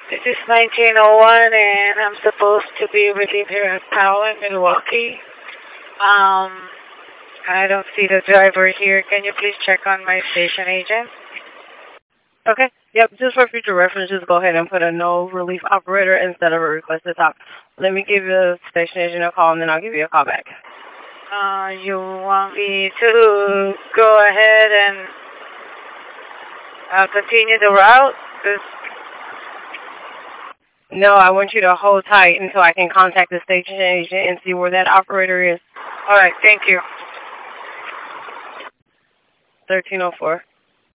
This is 1901, and I'm supposed to be relieved here at Powell in Milwaukee. I don't see the driver here. Can you please check on my station agent? Okay. Yep. Just for future reference, just go ahead and put a no relief operator instead of a request to talk. Let me give the station agent a call, and then I'll give you a call back. You want me to go ahead and continue the route? No, I want you to hold tight until I can contact the station agent and see where that operator is. All right. Thank you. 1304.